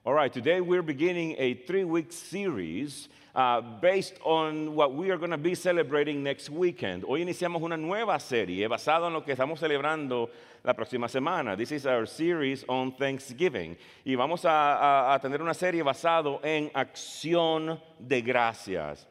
All right, today we're beginning a 3-week series based on what we are going to be celebrating next weekend. Hoy iniciamos una nueva serie basada en lo que estamos celebrando la próxima semana. This is our series on Thanksgiving. Y vamos a tener una serie basada en acción de gracias.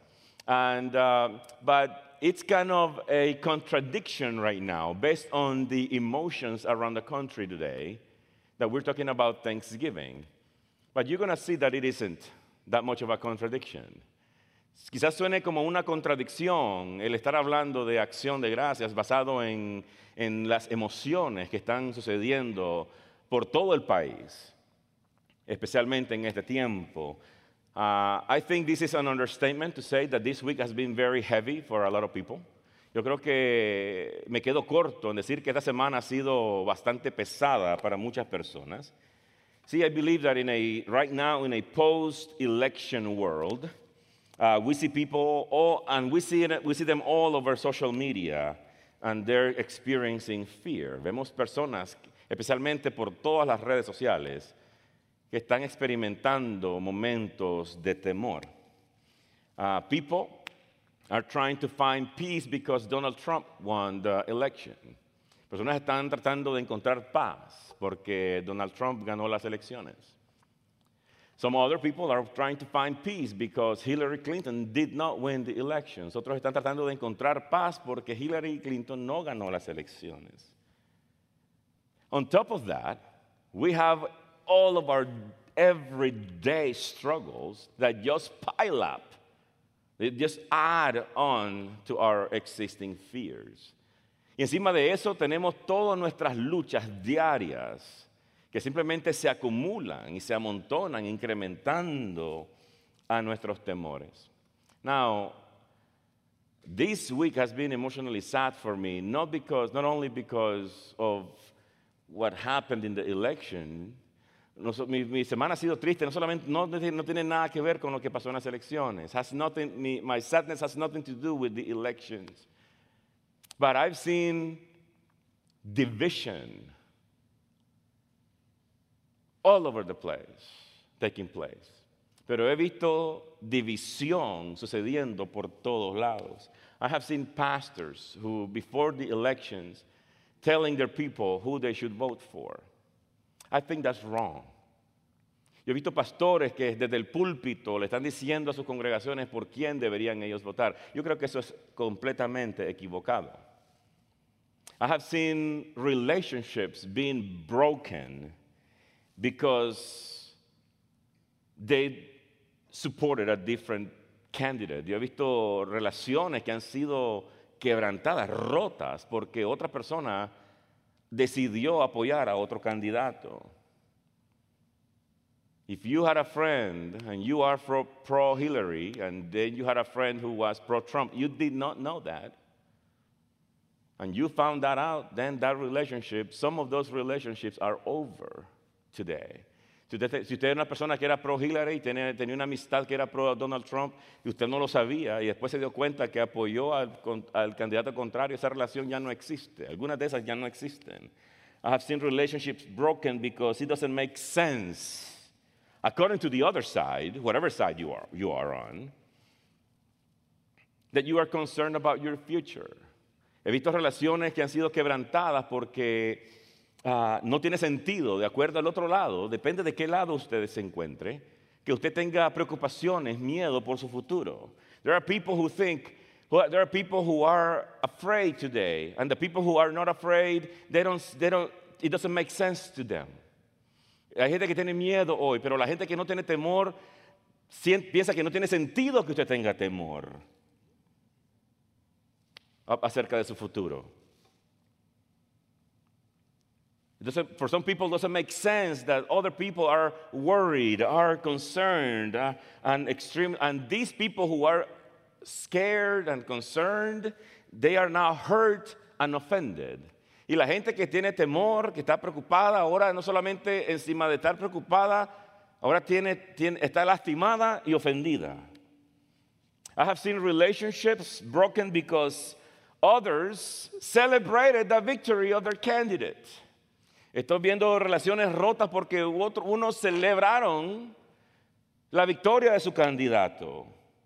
But it's kind of a contradiction right now based on the emotions around the country today that we're talking about Thanksgiving. But you're going to see that it isn't that much of a contradiction. Quizás suene como una contradicción el estar hablando de acción de gracias basado en las emociones que están sucediendo por todo el país, especialmente en este tiempo. I think this is an understatement to say that this week has been very heavy for a lot of people. Yo creo que me quedo corto en decir que esta semana ha sido bastante pesada para muchas personas. See, I believe that right now in a post-election world, we see people and we see them all over social media, and they're experiencing fear. Vemos personas, especialmente por todas las redes sociales, que están experimentando momentos de temor. People are trying to find peace because Donald Trump won the election. Personas están tratando de encontrar paz porque Donald Trump ganó las elecciones. Some other people are trying to find peace because Hillary Clinton did not win the elections. Otros están tratando de encontrar paz porque Hillary Clinton no ganó las elecciones. On top of that, we have all of our everyday struggles that just pile up. They just add on to our existing fears. Y encima de eso tenemos todas nuestras luchas diarias que simplemente se acumulan y se amontonan, incrementando a nuestros temores. Now, this week has been emotionally sad for me, not only because of what happened in the election. Mi semana ha sido triste, no tiene nada que ver con lo que pasó en las elecciones. My sadness has nothing to do with the elections. But I've seen division all over the place, taking place. Pero he visto división sucediendo por todos lados. I have seen pastors who, before the elections, telling their people who they should vote for. I think that's wrong. Yo he visto pastores que desde el púlpito le están diciendo a sus congregaciones por quién deberían ellos votar. Yo creo que eso es completamente equivocado. I have seen relationships being broken because they supported a different candidate. Yo he visto relaciones que han sido quebrantadas, rotas, porque otra persona decidió apoyar a otro candidato. If you had a friend and you are pro-Hillary and then you had a friend who was pro-Trump, you did not know that. And you found that out, then some of those relationships are over today. Si usted era una persona que era pro-Hillary y tenía una amistad que era pro-Donald Trump y usted no lo sabía y después se dio cuenta que apoyó al candidato contrario, esa relación ya no existe. Algunas de esas ya no existen. I have seen relationships broken because it doesn't make sense, according to the other side, whatever side you are on, that you are concerned about your future. He visto relaciones que han sido quebrantadas porque no tiene sentido, de acuerdo al otro lado, depende de qué lado usted se encuentre, que usted tenga preocupaciones, miedo por su futuro. There are people who are afraid today, and the people who are not afraid, it doesn't make sense to them. Hay gente que tiene miedo hoy, pero la gente que no tiene temor piensa que no tiene sentido que usted tenga temor acerca de su futuro. For some people, it doesn't make sense that other people are worried, are concerned, and these people who are scared and concerned, they are now hurt and offended. Y la gente que tiene temor, que está preocupada, ahora no solamente encima de estar preocupada, ahora está lastimada y ofendida. I have seen relationships broken because others celebrated the victory of their candidate. Estoy viendo relaciones rotas porque unos celebraron la victoria de su candidato.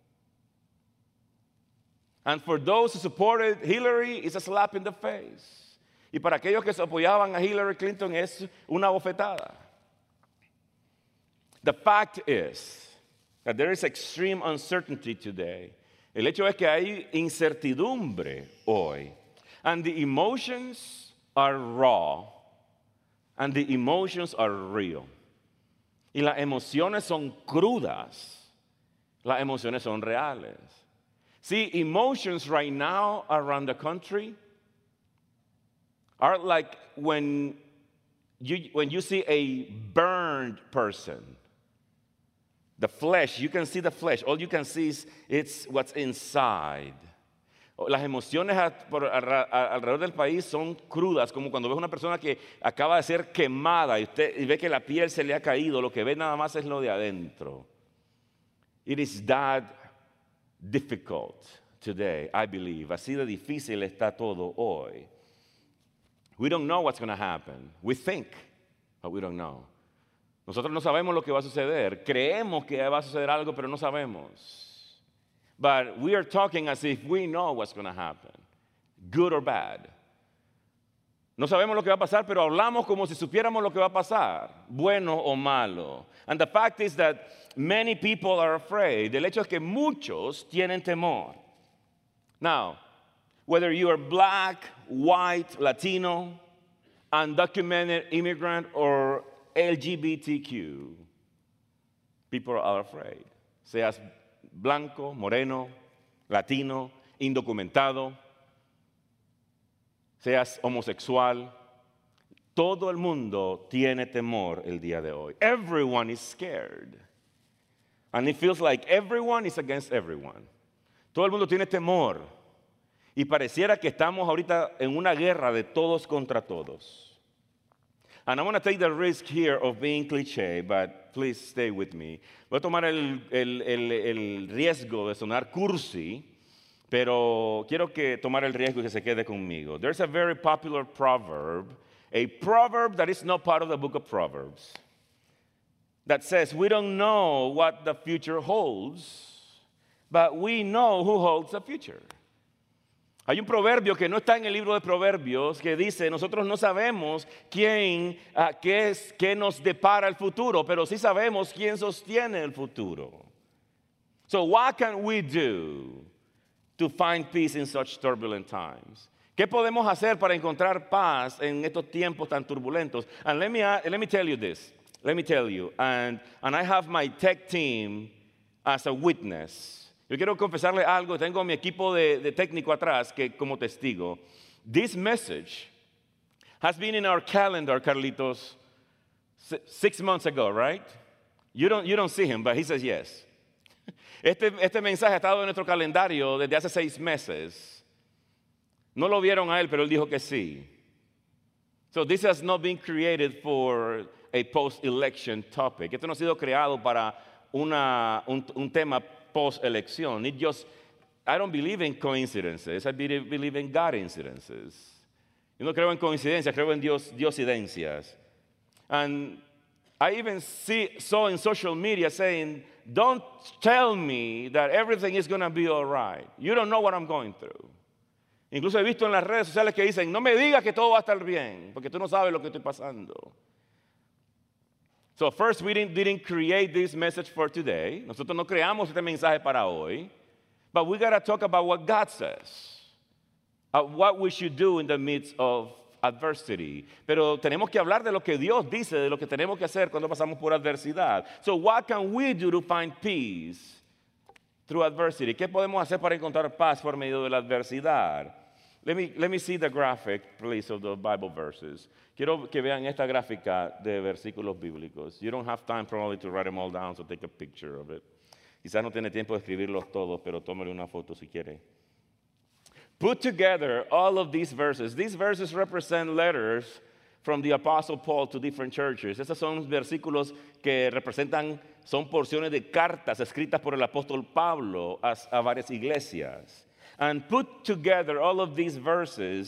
And for those who supported Hillary, it's a slap in the face. Y para aquellos que se apoyaban a Hillary Clinton es una bofetada. The fact is that there is extreme uncertainty today. El hecho es que hay incertidumbre hoy. And the emotions are raw. And the emotions are real. Y las emociones son crudas. Las emociones son reales. See, emotions right now around the country are like when you see a burned person. The flesh, you can see the flesh. All you can see is it's what's inside. Las emociones alrededor del país son crudas, como cuando ves una persona que acaba de ser quemada y ve que la piel se le ha caído, lo que ve nada más es lo de adentro. It is that difficult today, I believe. Así de difícil está todo hoy. We don't know what's going to happen. We think, but we don't know. Nosotros no sabemos lo que va a suceder. Creemos que va a suceder algo, pero no sabemos. But we are talking as if we know what's going to happen, good or bad. No sabemos lo que va a pasar, pero hablamos como si supiéramos lo que va a pasar, bueno o malo. And the fact is that many people are afraid. El hecho es que muchos tienen temor. Now, whether you are black, white, Latino, undocumented immigrant, or LGBTQ, people are afraid. Seas blanco, moreno, latino, indocumentado, seas homosexual, todo el mundo tiene temor el día de hoy. Everyone is scared. And it feels like everyone is against everyone. Todo el mundo tiene temor. Y pareciera que estamos ahorita en una guerra de todos contra todos. And I'm going to take the risk here of being cliché, but please stay with me. Voy a tomar el riesgo de sonar cursi, pero quiero tomar el riesgo y que se quede conmigo. There's a very popular proverb, a proverb that is not part of the book of Proverbs, that says, we don't know what the future holds, but we know who holds the future. Hay un proverbio que no está en el libro de Proverbios que dice, nosotros no sabemos qué nos depara el futuro, pero sí sabemos quién sostiene el futuro. So what can we do to find peace in such turbulent times? ¿Qué podemos hacer para encontrar paz en estos tiempos tan turbulentos? And let me tell you this. Let me tell you. And I have my tech team as a witness. Yo quiero confesarle algo, tengo a mi equipo de técnico atrás que como testigo. This message has been in our calendar, Carlitos, 6 months ago, right? You don't see him, but he says yes. Este mensaje ha estado en nuestro calendario desde hace 6 meses. No lo vieron a él, pero él dijo que sí. So this has not been created for a post-election topic. Esto no ha sido creado para un tema post-elección. I don't believe in coincidences. I believe in God incidences. Yo no creo en coincidencias, creo en diosidencias. And I even saw in social media saying, don't tell me that everything is going to be all right. You don't know what I'm going through. Incluso he visto en las redes sociales que dicen, no me digas que todo va a estar bien, porque tú no sabes lo que estoy pasando. So first, we didn't create this message for today. Nosotros no creamos este mensaje para hoy. But we got to talk about what God says. What we should do in the midst of adversity. Pero tenemos que hablar de lo que Dios dice, de lo que tenemos que hacer cuando pasamos por adversidad. So what can we do to find peace through adversity? ¿Qué podemos hacer para encontrar paz por medio de la adversidad? Let me see the graphic, please, of the Bible verses. Quiero que vean esta gráfica de versículos bíblicos. You don't have time probably to write them all down, so take a picture of it. Quizás no tiene tiempo de escribirlos todos, pero tómale una foto si quiere. Put together all of these verses. These verses represent letters from the Apostle Paul to different churches. Esos son versículos que son porciones de cartas escritas por el apóstol Pablo a varias iglesias. And put together all of these verses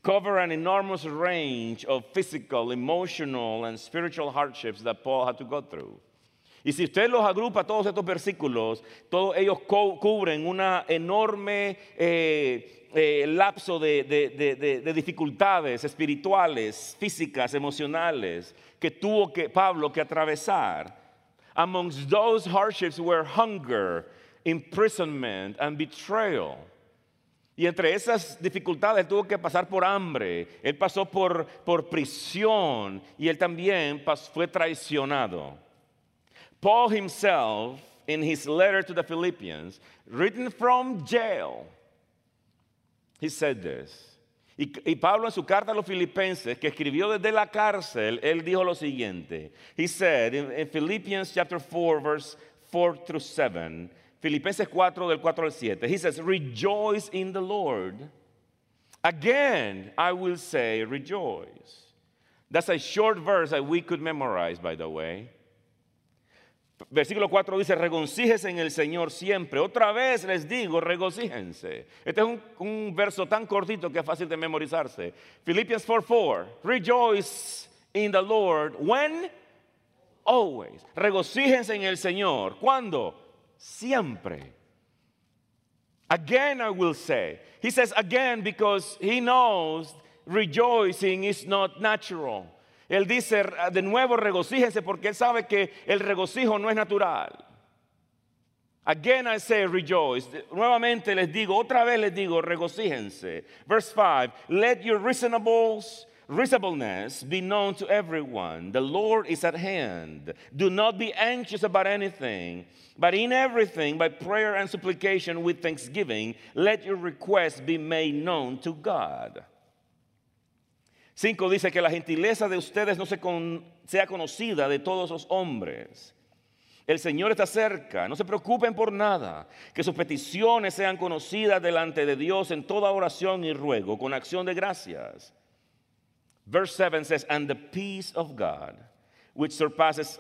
cover an enormous range of physical, emotional, and spiritual hardships that Paul had to go through. Y si usted los agrupa, todos estos versículos, todos ellos cubren una enorme lapso de dificultades espirituales, físicas, emocionales, que tuvo Pablo que atravesar. Amongst those hardships were hunger, imprisonment, and betrayal. Y entre esas dificultades tuvo que pasar por hambre, él pasó por prisión y él también fue traicionado. Paul himself, in his letter to the Philippians, written from jail, he said this. Y Pablo en su carta a los filipenses, que escribió desde la cárcel, él dijo lo siguiente. He said in Philippians chapter 4, verse 4 through 7, Filipenses 4, del 4 al 7, he says, rejoice in the Lord. Again, I will say rejoice. That's a short verse that we could memorize, by the way. Versículo 4 dice, regocíjense en el Señor siempre. Otra vez les digo, regocíjense. Este es un verso tan cortito que es fácil de memorizarse. Philippians 4:4, rejoice in the Lord. When? Always. Regocíjense en el Señor. ¿Cuándo? Siempre. Again I will say. He says again because he knows rejoicing is not natural. Él dice de nuevo regocíjense porque él sabe que el regocijo no es natural. Again I say rejoice. Nuevamente les digo, otra vez les digo, regocíjense. Verse 5, let your reasonableness be known to everyone. The Lord is at hand. Do not be anxious about anything, but in everything, by prayer and supplication with thanksgiving, let your requests be made known to God. 5 dice que la gentileza de ustedes no sea conocida de todos los hombres. El Señor está cerca, no se preocupen por nada, que sus peticiones sean conocidas delante de Dios en toda oración y ruego, con acción de gracias. Verse 7 says, and the peace of God, which surpasses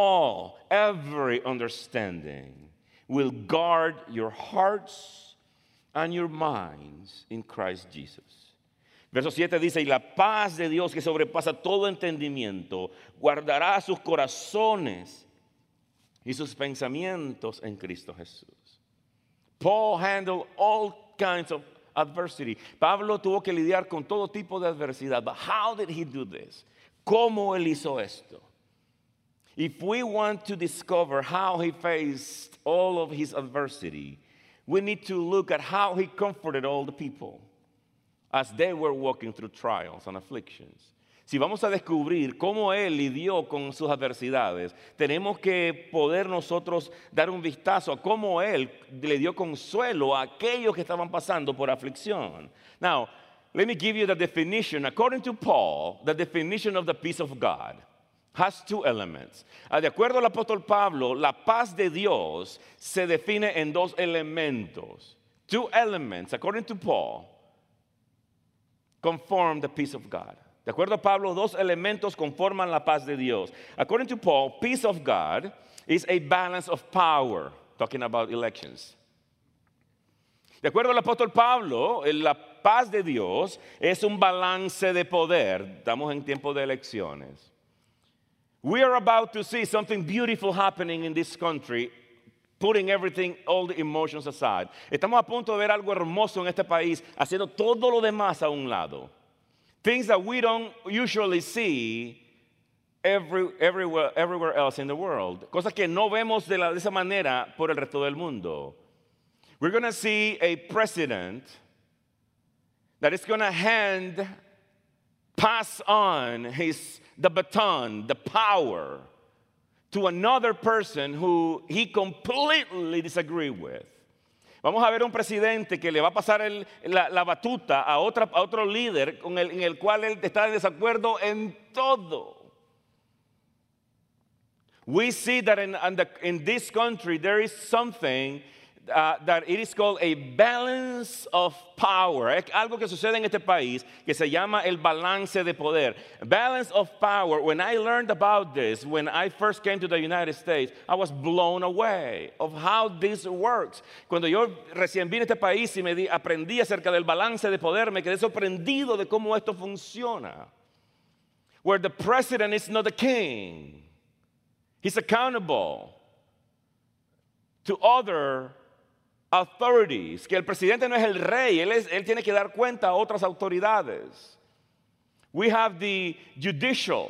every understanding, will guard your hearts and your minds in Christ Jesus. Verso 7 dice, y la paz de Dios que sobrepasa todo entendimiento, guardará sus corazones y sus pensamientos en Cristo Jesús. Paul handled all kinds of adversity. Pablo tuvo que lidiar con todo tipo de adversidad. But how did he do this? ¿Cómo él hizo esto? If we want to discover how he faced all of his adversity, we need to look at how he comforted all the people as they were walking through trials and afflictions. Si vamos a descubrir cómo él lidió con sus adversidades, tenemos que poder nosotros dar un vistazo a cómo él le dio consuelo a aquellos que estaban pasando por aflicción. Now, let me give you the definition. According to Paul, the definition of the peace of God has two elements. De acuerdo al apóstol Pablo, la paz de Dios se define en dos elementos. Two elements, according to Paul, conform the peace of God. De acuerdo a Pablo, dos elementos conforman la paz de Dios. According to Paul, peace of God is a balance of power, talking about elections. De acuerdo al apóstol Pablo, la paz de Dios es un balance de poder. Estamos en tiempo de elecciones. We are about to see something beautiful happening in this country, putting everything, all the emotions aside. Estamos a punto de ver algo hermoso en este país, haciendo todo lo demás a un lado. Things that we don't usually see everywhere else in the world. Cosas que no vemos de esa manera por el resto del mundo. We're going to see a president that is going to pass on the baton, the power, to another person who he completely disagrees with. Vamos a ver un presidente que le va a pasar la batuta a otro líder en el cual él está en desacuerdo en todo. We see that in this country there is something that it is called a balance of power. Es algo que sucede en este país que se llama el balance de poder. Balance of power. When I learned about this, when I first came to the United States, I was blown away of how this works. Cuando yo recién vine a este país y aprendí acerca del balance de poder, me quedé sorprendido de cómo esto funciona. Where the president is not the king. He's accountable to other authorities, que el presidente no es el rey, él tiene que dar cuenta a otras autoridades. We have the judicial,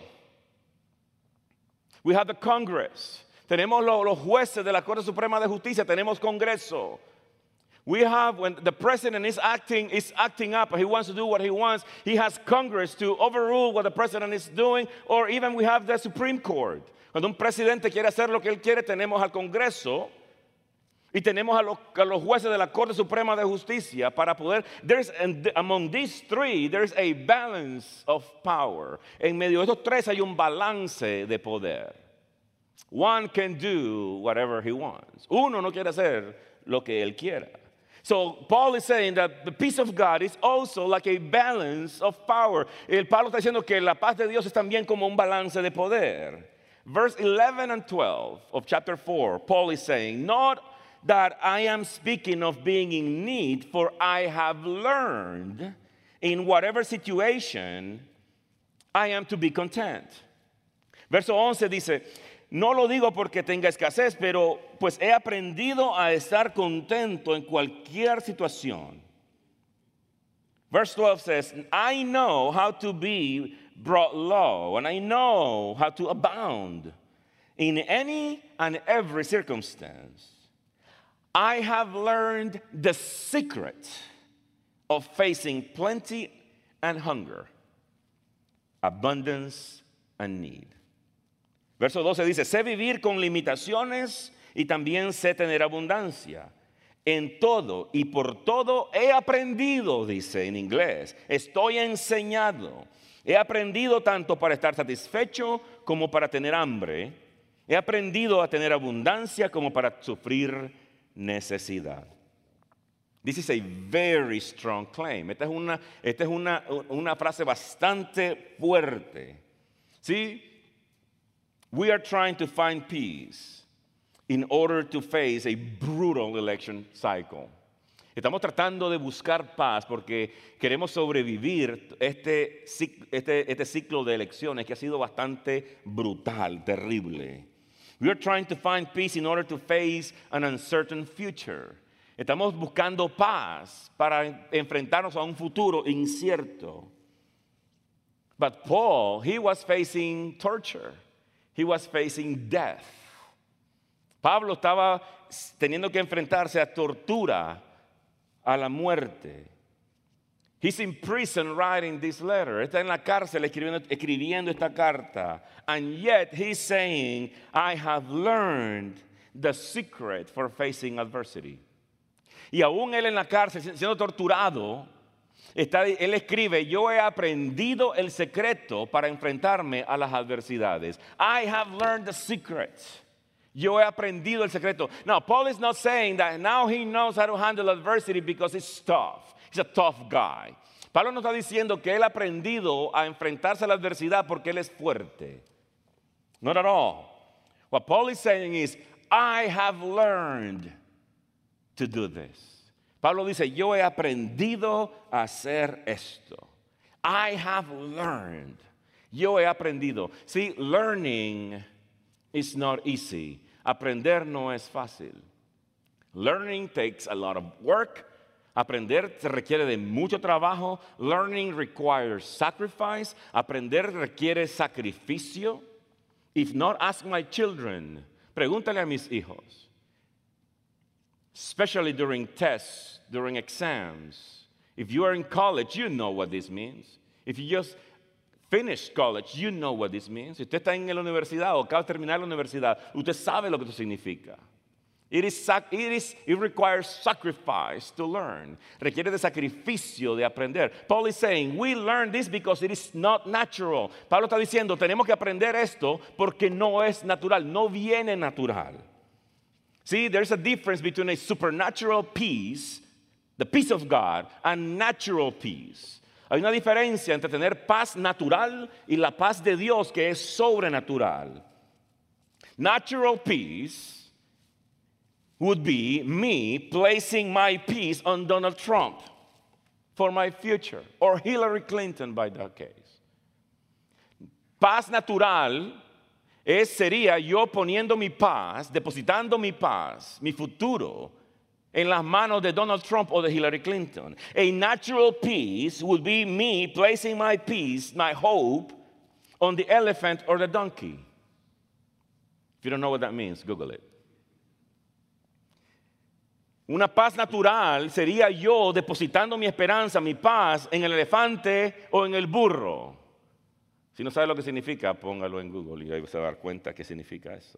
we have the Congress, tenemos los jueces de la Corte Suprema de Justicia, tenemos Congreso. We have, when the president is acting up, he wants to do what he wants, he has Congress to overrule what the president is doing, or even we have the Supreme Court. Cuando un presidente quiere hacer lo que él quiere, tenemos al Congreso y tenemos a los jueces de la Corte Suprema de Justicia para poder, among these three, there's a balance of power. En medio de estos tres hay un balance de poder. One can do whatever he wants. Uno no quiere hacer lo que él quiera. So Paul is saying that the peace of God is also like a balance of power. El Pablo está diciendo que la paz de Dios es también como un balance de poder. Verse 11 and 12 of chapter 4, Paul is saying, not that I am speaking of being in need, for I have learned in whatever situation I am to be content. Verso 11 dice, no lo digo porque tenga escasez, pero pues he aprendido a estar contento en cualquier situación. Verse 12 says, I know how to be brought low, and I know how to abound in any and every circumstance. I have learned the secret of facing plenty and hunger, abundance and need. Verso 12 dice, sé vivir con limitaciones y también sé tener abundancia. En todo y por todo he aprendido, dice en inglés, estoy enseñado. He aprendido tanto para estar satisfecho como para tener hambre. He aprendido a tener abundancia como para sufrir necesidad. This is a very strong claim. Esta es una frase bastante fuerte. ¿Sí? We are trying to find peace in order to face a brutal election cycle. Estamos tratando de buscar paz porque queremos sobrevivir este ciclo de elecciones que ha sido bastante brutal, terrible. We are trying to find peace in order to face an uncertain future. Estamos buscando paz para enfrentarnos a un futuro incierto. But Paul, he was facing torture. He was facing death. Pablo estaba teniendo que enfrentarse a tortura, a la muerte. He's in prison writing this letter. Está en la cárcel escribiendo esta carta. And yet he's saying, I have learned the secret for facing adversity. Y aún él en la cárcel, siendo torturado, él escribe, yo he aprendido el secreto para enfrentarme a las adversidades. I have learned the secret. Yo he aprendido el secreto. Now, Paul is not saying that now he knows how to handle adversity because it's tough. He's a tough guy. Pablo no está diciendo que él ha aprendido a enfrentarse a la adversidad porque él es fuerte. Not at all. What Paul is saying is, I have learned to do this. Pablo dice, yo he aprendido a hacer esto. I have learned. Yo he aprendido. See, learning is not easy. Aprender no es fácil. Learning takes a lot of work. Aprender se requiere de mucho trabajo. Learning requires sacrifice. Aprender requiere sacrificio. If not, ask my children. Pregúntale a mis hijos. Especially during tests, during exams. If you are in college, you know what this means. If you just finished college, you know what this means. Si usted está en la universidad o acaba de terminar la universidad, usted sabe lo que esto significa. It requires sacrifice to learn. Requiere de sacrificio de aprender. Paul is saying, we learn this because it is not natural. Pablo está diciendo, tenemos que aprender esto porque no es natural, no viene natural. See, there's a difference between a supernatural peace, the peace of God, and natural peace. Hay una diferencia entre tener paz natural y la paz de Dios que es sobrenatural. Natural peace would be me placing my peace on Donald Trump for my future, or Hillary Clinton by that case. Paz natural sería yo poniendo mi paz, depositando mi paz, mi futuro, en las manos de Donald Trump o de Hillary Clinton. A natural peace would be me placing my peace, my hope, on the elephant or the donkey. If you don't know what that means, Google it. Una paz natural sería yo depositando mi esperanza, mi paz, en el elefante o en el burro. Si no sabe lo que significa, póngalo en Google y ahí se va a dar cuenta qué significa eso.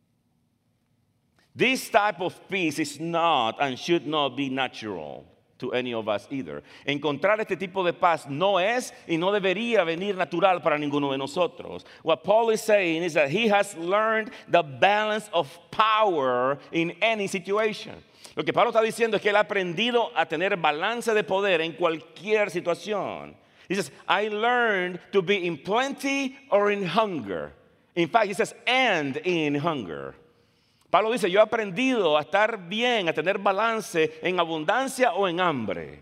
This type of peace is not and should not be natural to any of us either. Encontrar este tipo de paz no es y no debería venir natural para ninguno de nosotros. What Paul is saying is that he has learned the balance of power in any situation. Lo que Pablo está diciendo es que él ha aprendido a tener balance de poder en cualquier situación. He says, I learned to be in plenty or in hunger. In fact, he says, and in hunger. Pablo dice, yo he aprendido a estar bien, a tener balance en abundancia o en hambre.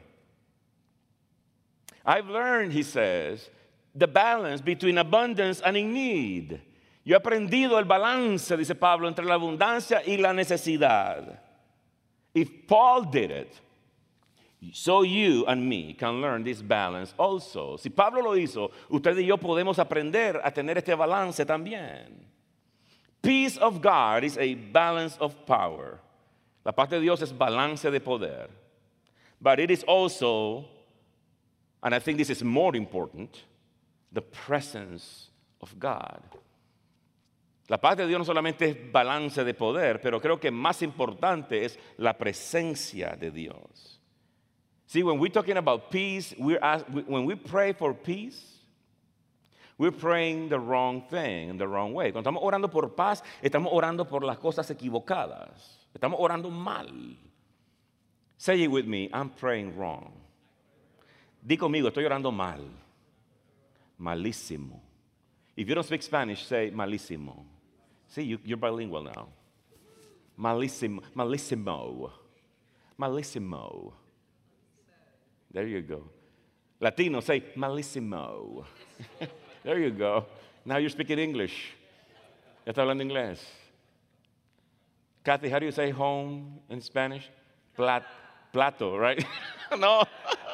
I've learned, he says, the balance between abundance and in need. Yo he aprendido el balance, dice Pablo, entre la abundancia y la necesidad. If Paul did it, so you and me can learn this balance also. Si Pablo lo hizo, usted y yo podemos aprender a tener este balance también. Peace of God is a balance of power. La paz de Dios es balance de poder. But it is also, and I think this is more important, the presence of God. La paz de Dios no solamente es balance de poder, pero creo que más importante es la presencia de Dios. See, when we're talking about peace, when we pray for peace, we're praying the wrong thing, the wrong way. Cuando estamos orando por paz, estamos orando por las cosas equivocadas. Estamos orando mal. Say it with me, I'm praying wrong. Di conmigo, estoy orando mal. Malísimo. If you don't speak Spanish, say malísimo. See, you're bilingual now. Malísimo. Malísimo. Malísimo. There you go. Latino, say malísimo. There you go. Now you're speaking English. Ya está hablando inglés. Kathy, how do you say home in Spanish? Plato, right? No.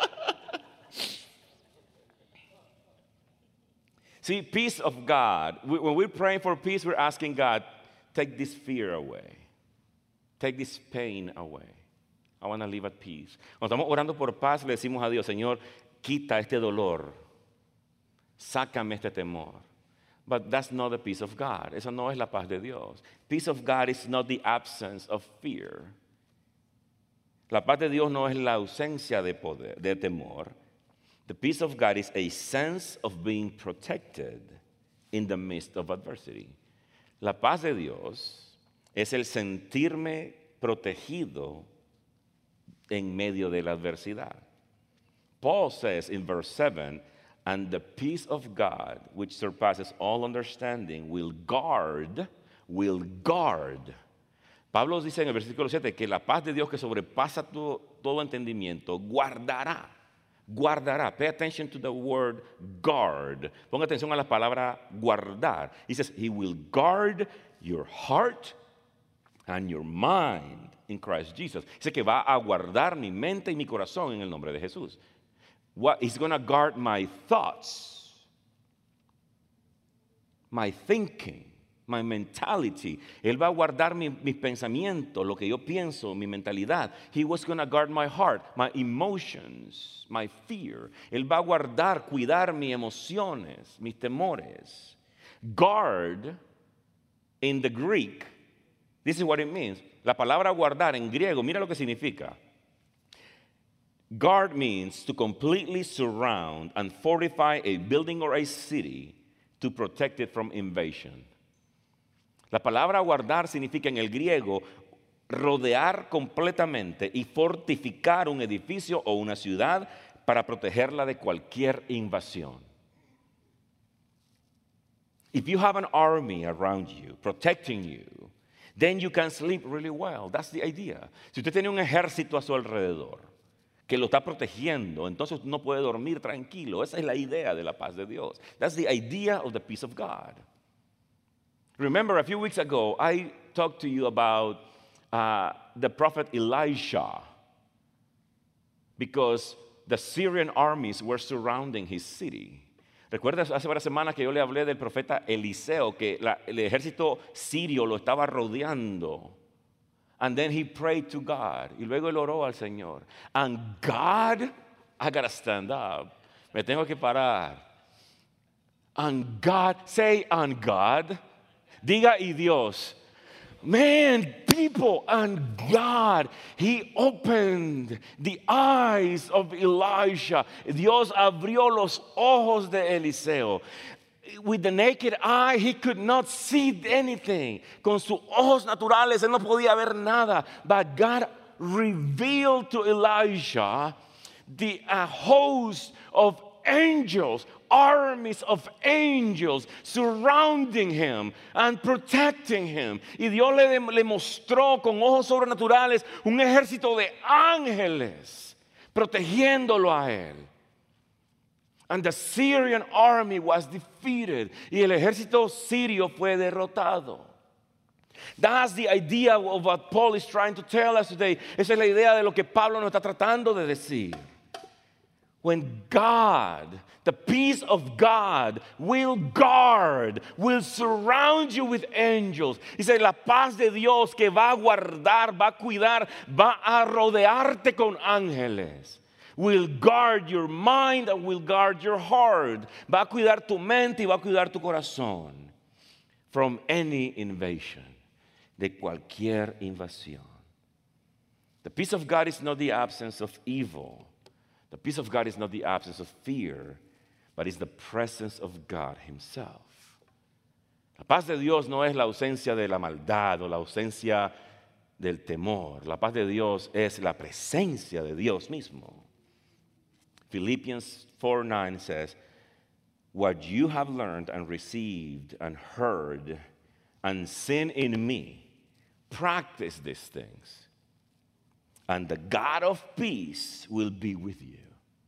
See, peace of God. When we're praying for peace, we're asking God, take this fear away. Take this pain away. I want to live at peace. Cuando estamos orando por paz, le decimos a Dios, Señor, quita este dolor. Sácame este temor. But that's not the peace of God. Eso no es la paz de Dios. Peace of God is not the absence of fear. La paz de Dios no es la ausencia de poder, de temor. The peace of God is a sense of being protected in the midst of adversity. La paz de Dios es el sentirme protegido en medio de la adversidad. Paul says in verse 7, and the peace of God, which surpasses all understanding, will guard. Pablo dice en el versículo 7 que la paz de Dios que sobrepasa todo entendimiento, guardará. Pay attention to the word guard. Ponga atención a la palabra guardar. He says, he will guard your heart and your mind in Christ Jesus. Dice que va a guardar mi mente y mi corazón en el nombre de Jesús. He's going to guard my thoughts, my thinking, my mentality. Él va a guardar mis pensamientos, lo que yo pienso, mi mentalidad. He was going to guard my heart, my emotions, my fear. Él va a guardar, cuidar mis emociones, mis temores. Guard, in the Greek, this is what it means. La palabra guardar en griego, mira lo que significa. Guard means to completely surround and fortify a building or a city to protect it from invasion. La palabra guardar significa en el griego rodear completamente y fortificar un edificio o una ciudad para protegerla de cualquier invasión. If you have an army around you, protecting you, then you can sleep really well. That's the idea. Si usted tiene un ejército a su alrededor que lo está protegiendo, entonces no puede dormir tranquilo. Esa es la idea de la paz de Dios. That's the idea of the peace of God. Remember, a few weeks ago, I talked to you about the prophet Elisha, because the Syrian armies were surrounding his city. Recuerda hace varias semanas que yo le hablé del profeta Eliseo, que el ejército sirio lo estaba rodeando. And then he prayed to God. Y luego él oró al Señor. And God, I gotta stand up. Me tengo que parar. And God, say and God. Diga y Dios. Man, people, and God, He opened the eyes of Elisha. Dios abrió los ojos de Eliseo. With the naked eye, he could not see anything. Con sus ojos naturales, él no podía ver nada. But God revealed to Elisha the host of angels, armies of angels surrounding him and protecting him. Y Dios le mostró con ojos sobrenaturales un ejército de ángeles protegiéndolo a él. And the Syrian army was defeated. Y el ejército sirio fue derrotado. That's the idea of what Paul is trying to tell us today. Esa es la idea de lo que Pablo nos está tratando de decir. When God, the peace of God, will guard, will surround you with angels. Dice, la paz de Dios que va a guardar, va a cuidar, va a rodearte con ángeles. Will guard your mind and will guard your heart. Va a cuidar tu mente y va a cuidar tu corazón. From any invasion. De cualquier invasión. The peace of God is not the absence of evil. The peace of God is not the absence of fear, but it's the presence of God Himself. La paz de Dios no es la ausencia de la maldad o la ausencia del temor. La paz de Dios es la presencia de Dios mismo. Philippians 4:9 says, what you have learned and received and heard and seen in me, practice these things, and the God of peace will be with you.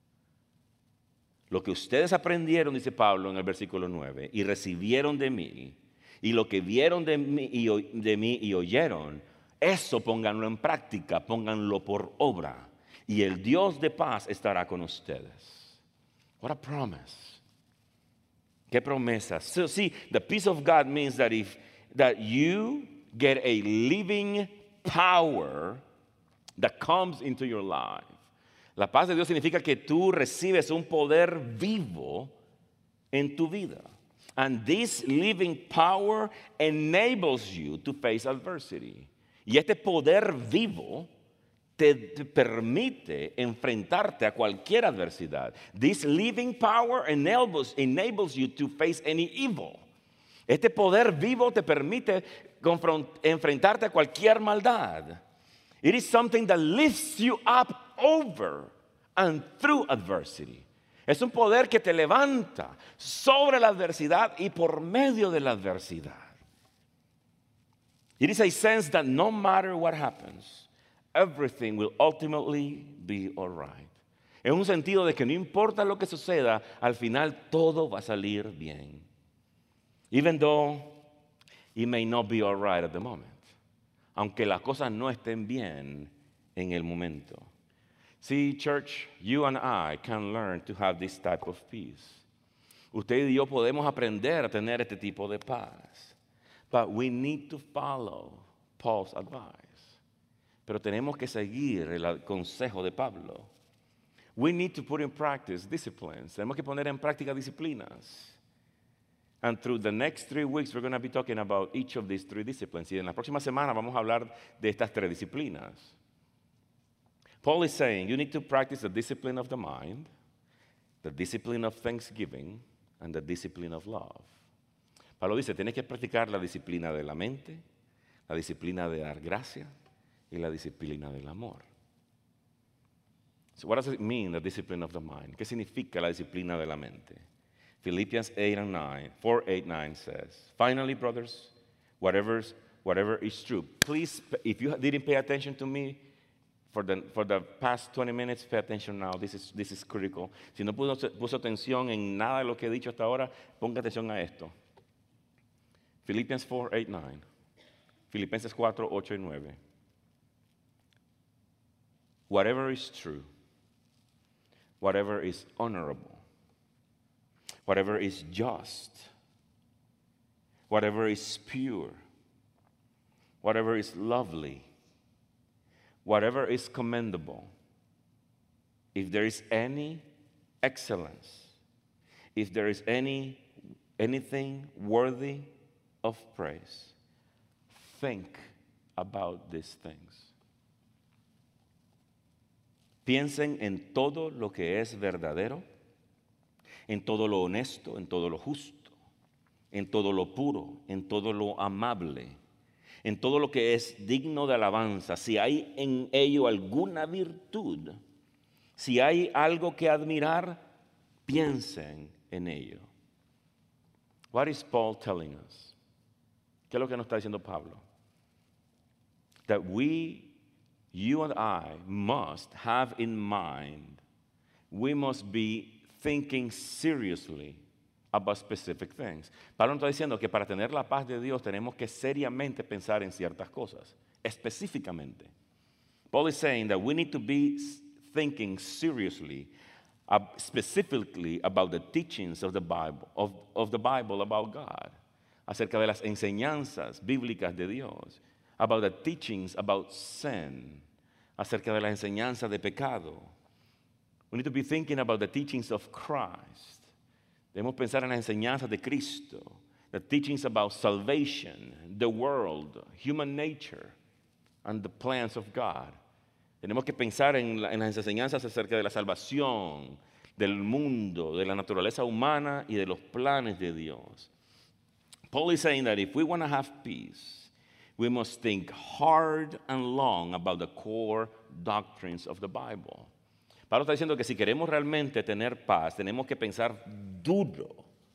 Lo que ustedes aprendieron, dice Pablo en el versículo 9, y recibieron de mí, y lo que vieron de mí y oyeron, eso pónganlo en práctica, pónganlo por obra. Y el Dios de paz estará con ustedes. What a promise. Qué promesa. So see, the peace of God means that that you get a living power that comes into your life. La paz de Dios significa que tú recibes un poder vivo en tu vida. And this living power enables you to face adversity. Y este poder vivo te permite enfrentarte a cualquier adversidad. This living power enables you to face any evil. Este poder vivo te permite enfrentarte a cualquier maldad. It is something that lifts you up over and through adversity. Es un poder que te levanta sobre la adversidad y por medio de la adversidad. It is a sense that no matter what happens, everything will ultimately be all right. Es un sentido de que no importa lo que suceda, al final todo va a salir bien. Even though it may not be all right at the moment. Aunque las cosas no estén bien en el momento. See, church, you and I can learn to have this type of peace. Usted y yo podemos aprender a tener este tipo de paz. But we need to follow Paul's advice. Pero tenemos que seguir el consejo de Pablo. We need to put in practice disciplines. Tenemos que poner en práctica disciplinas. And through the next 3 weeks, we're going to be talking about each of these 3 disciplines. Y en la próxima semana vamos a hablar de estas 3 disciplinas. Paul is saying you need to practice the discipline of the mind, the discipline of thanksgiving, and the discipline of love. Pablo dice, tienes que practicar la disciplina de la mente, la disciplina de dar gracia y la disciplina del amor. So what does it mean, the discipline of the mind? ¿Qué significa la disciplina de la mente? Philippians 4, 8, 9 says, finally, brothers, whatever is true. Please, if you didn't pay attention to me for the past 20 minutes, pay attention now. This is critical. Si no puso atención en nada de lo que he dicho hasta ahora, ponga atención a esto. Philippians 4, 8, 9. Filipenses 4, 8 y 9. Whatever is true, whatever is honorable, whatever is just, whatever is pure, whatever is lovely, whatever is commendable, if there is any excellence, if there is anything worthy of praise, think about these things. Piensen en todo lo que es verdadero, en todo lo honesto, en todo lo justo, en todo lo puro, en todo lo amable, en todo lo que es digno de alabanza. Si hay en ello alguna virtud, si hay algo que admirar, piensen en ello. What is Paul telling us? ¿Qué es lo que nos está diciendo Pablo? That you and I must have in mind, we must be thinking seriously about specific things. Pablo nos está diciendo que para tener la paz de Dios tenemos que seriamente pensar en ciertas cosas, específicamente. Paul is saying that we need to be thinking seriously, specifically about the teachings of the Bible, of the Bible about God, acerca de las enseñanzas bíblicas de Dios, about the teachings about sin, acerca de la enseñanza de pecado. We need to be thinking about the teachings of Christ. Debemos pensar en las enseñanzas de Cristo, the teachings about salvation, the world, human nature, and the plans of God. Tenemos que pensar en las enseñanzas acerca de la salvación, del mundo, de la naturaleza humana y de los planes de Dios. Paul is saying that if we want to have peace, we must think hard and long about the core doctrines of the Bible. Pablo está diciendo que si queremos realmente tener paz, tenemos que pensar duro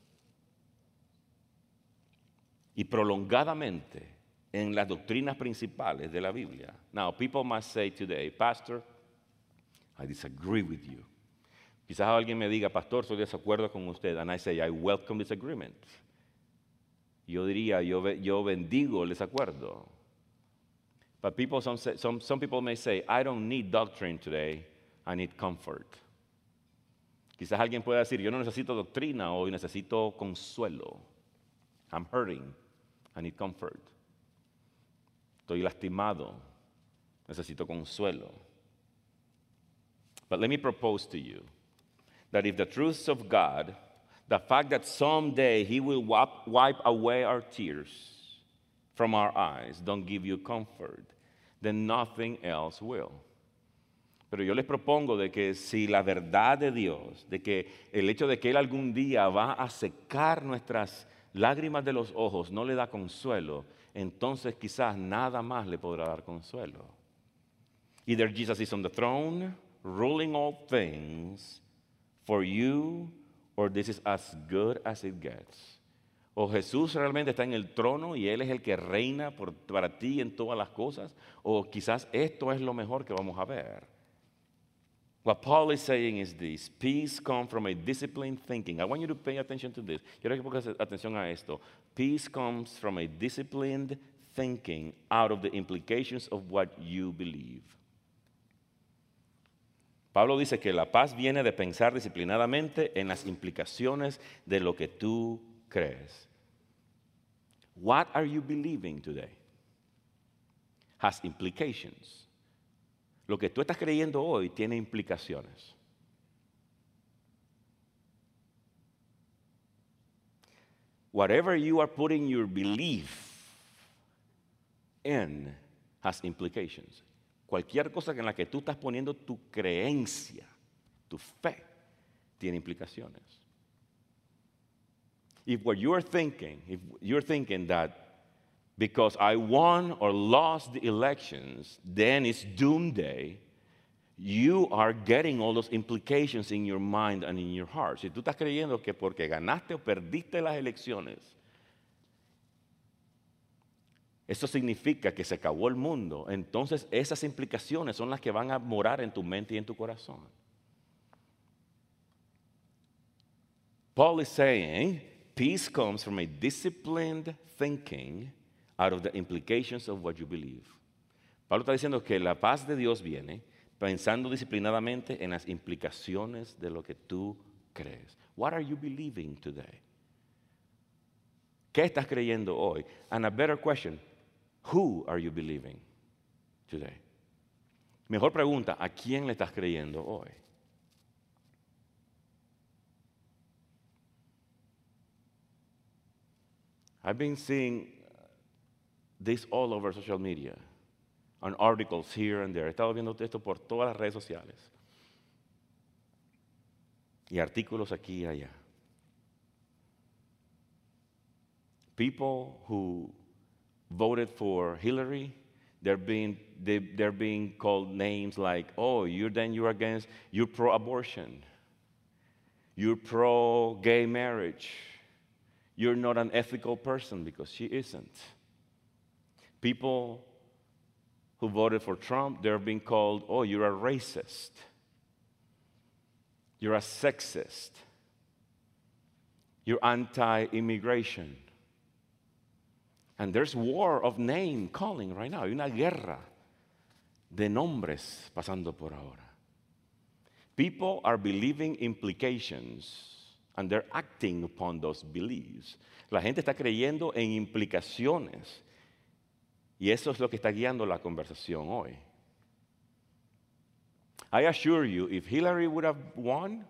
y prolongadamente en las doctrinas principales de la Biblia. Now, people must say today, Pastor, I disagree with you. Quizás alguien me diga, Pastor, estoy de desacuerdo con usted. And I say, I welcome disagreement. Yo diría, yo bendigo el desacuerdo. But some people may say, I don't need doctrine today, I need comfort. Quizás alguien pueda decir, yo no necesito doctrina hoy, necesito consuelo. I'm hurting, I need comfort. Estoy lastimado, necesito consuelo. But let me propose to you that if the truths of God, the fact that someday He will wipe away our tears from our eyes, don't give you comfort, then nothing else will. Pero yo les propongo de que si la verdad de Dios, de que el hecho de que Él algún día va a secar nuestras lágrimas de los ojos no le da consuelo, entonces quizás nada más le podrá dar consuelo. Either Jesus is on the throne, ruling all things for you, or this is as good as it gets. O Jesús realmente está en el trono y Él es el que reina para ti en todas las cosas, o quizás esto es lo mejor que vamos a ver. What Paul is saying is this: peace comes from a disciplined thinking. I want you to pay attention to this. Quiero que pongas atención a esto. Peace comes from a disciplined thinking out of the implications of what you believe. Pablo dice que la paz viene de pensar disciplinadamente en las implicaciones de lo que tú crees. What are you believing today? Has implications. Lo que tú estás creyendo hoy tiene implicaciones. Whatever you are putting your belief in has implications. Cualquier cosa en la que tú estás poniendo tu creencia, tu fe, tiene implicaciones. If you're thinking that because I won or lost the elections, then it's doomsday, you are getting all those implications in your mind and in your heart. Si tú estás creyendo que porque ganaste o perdiste las elecciones, eso significa que se acabó el mundo, entonces esas implicaciones son las que van a morar en tu mente y en tu corazón. Paul is saying, peace comes from a disciplined thinking out of the implications of what you believe. Pablo está diciendo que la paz de Dios viene pensando disciplinadamente en las implicaciones de lo que tú crees. What are you believing today? ¿Qué estás creyendo hoy? And a better question, who are you believing today? Mejor pregunta, ¿a quién le estás creyendo hoy? I've been seeing this all over social media, on articles here and there. He estado viendo esto por todas las redes sociales. Y artículos aquí y allá. People who voted for Hillary, they're being called names like, oh, you're pro-abortion. You're pro-gay marriage. You're not an ethical person, because she isn't. People who voted for Trump, they're being called, oh, you're a racist. You're a sexist. You're anti-immigration. And there's war of name calling right now. Hay una guerra de nombres pasando por ahora. People are believing implications and they're acting upon those beliefs. La gente está creyendo en implicaciones. Y eso es lo que está guiando la conversación hoy. I assure you, if Hillary would have won,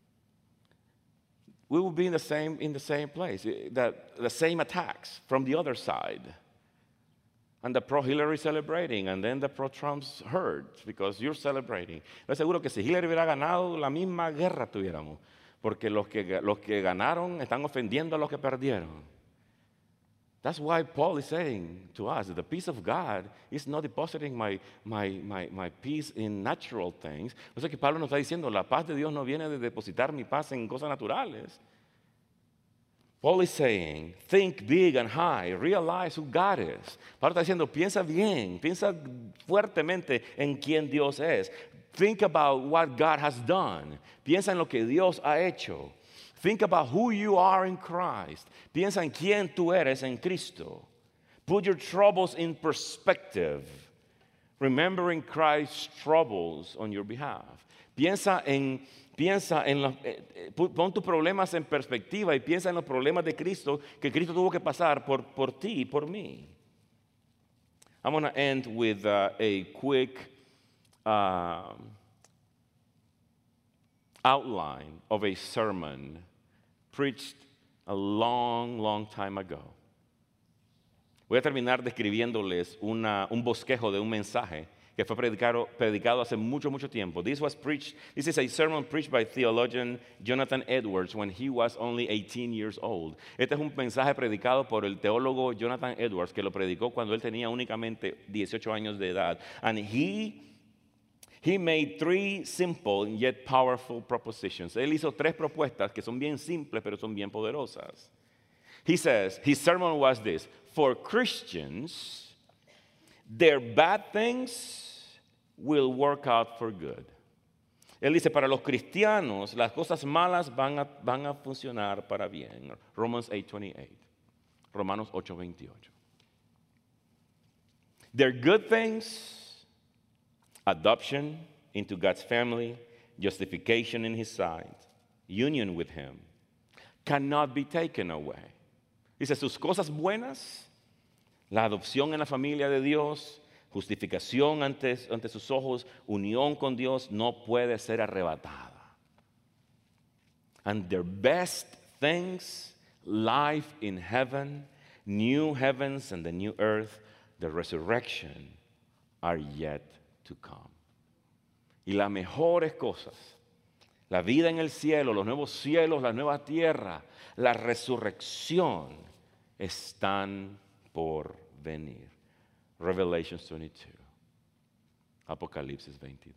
we would be in the same place. The same attacks from the other side. And the pro-Hillary celebrating, and then the pro-Trump's hurt because you're celebrating. Estoy seguro que si Hillary hubiera ganado, la misma guerra tuviéramos. Porque los que ganaron están ofendiendo a los que perdieron. That's why Paul is saying to us that the peace of God is not depositing my peace in natural things. O sea que Pablo nos está diciendo, la paz de Dios no viene de depositar mi paz en cosas naturales. Paul is saying, think big and high, realize who God is. Pablo está diciendo, piensa bien, piensa fuertemente en quién Dios es. Think about what God has done. Piensa en lo que Dios ha hecho. Think about who you are in Christ. Piensa en quién tú eres en Cristo. Put your troubles in perspective, remembering Christ's troubles on your behalf. Pon tus problemas en perspectiva y piensa en los problemas de Cristo que Cristo tuvo que pasar por ti y por mí. I'm going to end with a quick outline of a sermon preached a long time ago. Voy a terminar describiéndoles un bosquejo de un mensaje que fue predicado hace mucho tiempo. This is a sermon preached by theologian Jonathan Edwards when he was only 18 years old. Este es un mensaje predicado por el teólogo Jonathan Edwards, que lo predicó cuando él tenía únicamente 18 años de edad. And he made 3 simple yet powerful propositions. Él hizo 3 propuestas que son bien simples pero son bien poderosas. He says, his sermon was this: for Christians, their bad things will work out for good. Él dice, para los cristianos, las cosas malas van a funcionar para bien. Romans 8:28. Romanos 8:28. Their good things, adoption into God's family, justification in His sight, union with Him, cannot be taken away. Dice, sus cosas buenas, la adopción en la familia de Dios, justificación ante sus ojos, unión con Dios, no puede ser arrebatada. And their best things, life in heaven, new heavens and the new earth, the resurrection, are yet to come. Y las mejores cosas, la vida en el cielo, los nuevos cielos, la nueva tierra, la resurrección, están por venir. Revelations 22. Apocalipsis 22.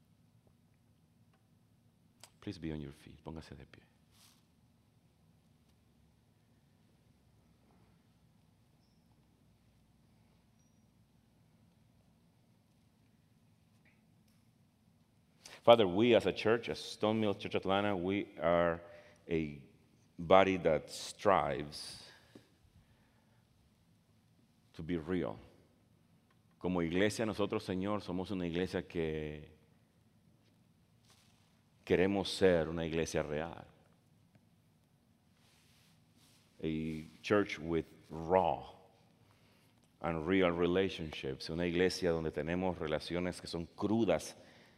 Please be on your feet. Póngase de pie. Father, we as a church, as Stone Mill Church Atlanta, we are a body that strives to be real. Como iglesia, nosotros, Señor, somos una iglesia que queremos ser una iglesia real. A church with raw and real relationships. Una iglesia donde tenemos relaciones que son crudas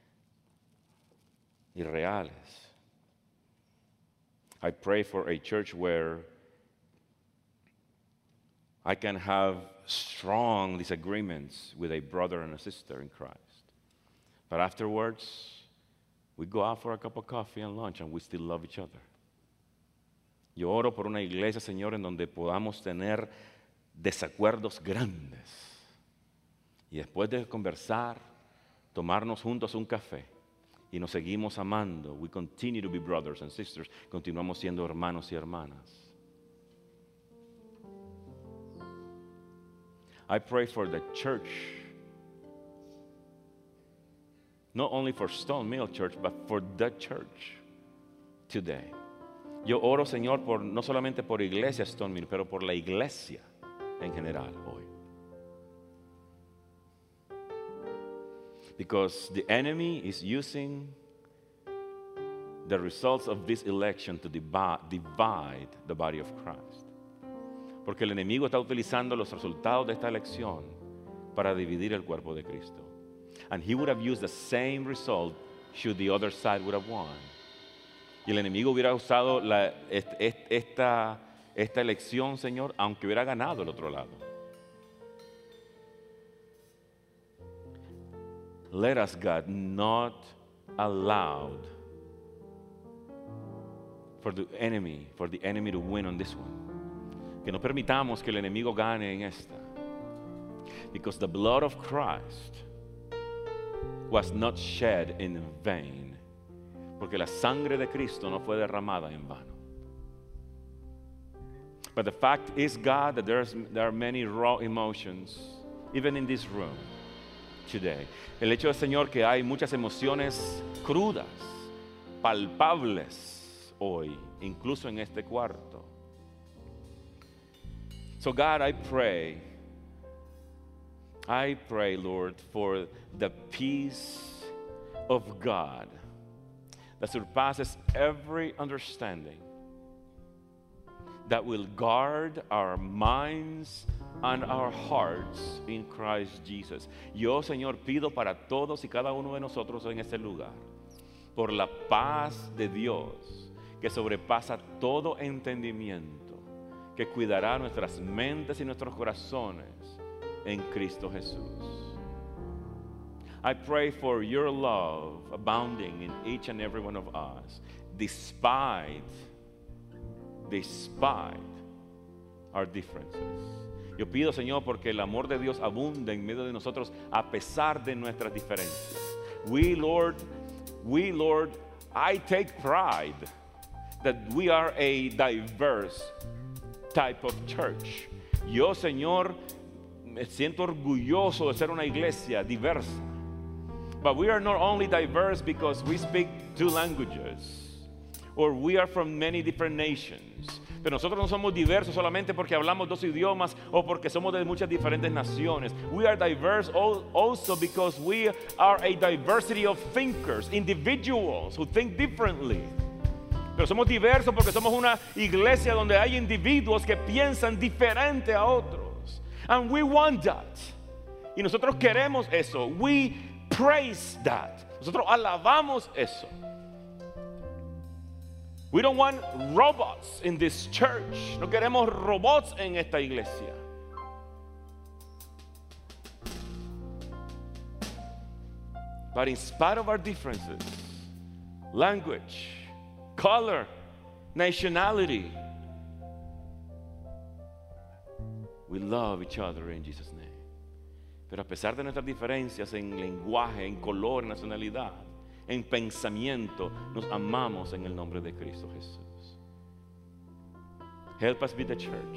y reales. I pray for a church where I can have strong disagreements with a brother and a sister in Christ. But afterwards, we go out for a cup of coffee and lunch and we still love each other. Yo oro por una iglesia, Señor, en donde podamos tener desacuerdos grandes. Y después de conversar, tomarnos juntos un café. Y nos seguimos amando. We continue to be brothers and sisters. Continuamos siendo hermanos y hermanas. I pray for the church, not only for Stone Mill Church, but for the church today. Yo oro, Señor, no solamente por Iglesia Stone Mill, pero por la iglesia en general hoy. Because the enemy is using the results of this election to divide the body of Christ. Porque el enemigo está utilizando los resultados de esta elección para dividir el cuerpo de Cristo. And he would have used the same result should the other side would have won. Y el enemigo hubiera usado esta elección, Señor, aunque hubiera ganado el otro lado. Let us, God, not allow for the enemy to win on this one. Que no permitamos que el enemigo gane en esta. Because the blood of Christ was not shed in vain. Porque la sangre de Cristo no fue derramada en vano. But the fact is, God, that there are many raw emotions, even in this room today. El hecho es, Señor, que hay muchas emociones crudas, palpables hoy, incluso en este cuarto. So God, I pray, Lord, for the peace of God that surpasses every understanding, that will guard our minds and our hearts in Christ Jesus. Yo, Señor, pido para todos y cada uno de nosotros en este lugar, por la paz de Dios que sobrepasa todo entendimiento, que cuidará nuestras mentes y nuestros corazones en Cristo Jesús. I pray for your love abounding in each and every one of us, despite our differences. Yo pido, Señor, porque el amor de Dios abunde en medio de nosotros a pesar de nuestras diferencias. We, Lord, I take pride that we are a diverse type of church. Yo, Señor, me siento orgulloso de ser una iglesia diversa. But we are not only diverse because we speak 2 languages, or we are from many different nations. Pero nosotros no somos diversos solamente porque hablamos 2 idiomas o porque somos de muchas diferentes naciones. We are diverse also because we are a diversity of thinkers, individuals who think differently. Pero somos diversos porque somos una iglesia donde hay individuos que piensan diferente a otros. And we want that. Y nosotros queremos eso. We praise that. Nosotros alabamos eso. We don't want robots in this church. No queremos robots en esta iglesia. But in spite of our differences, language, color, nationality, We love each other in Jesus' name. Pero a pesar de nuestras diferencias en lenguaje, en color, en nacionalidad, en pensamiento, nos amamos en el nombre de Cristo Jesús. Help us be the church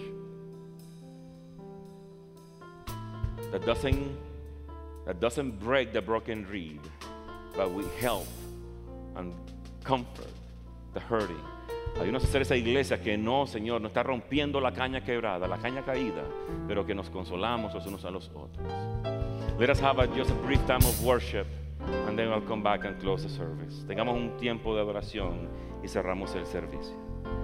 that doesn't break the broken reed, but we help and comfort the hurting. Ayúdanos a hacer esa iglesia que no, Señor, no está rompiendo la caña quebrada, la caña caída, pero que nos consolamos los unos a los otros. Let us have just a brief time of worship, and then I'll come back and close the service. Tengamos un tiempo de adoración y cerramos el servicio.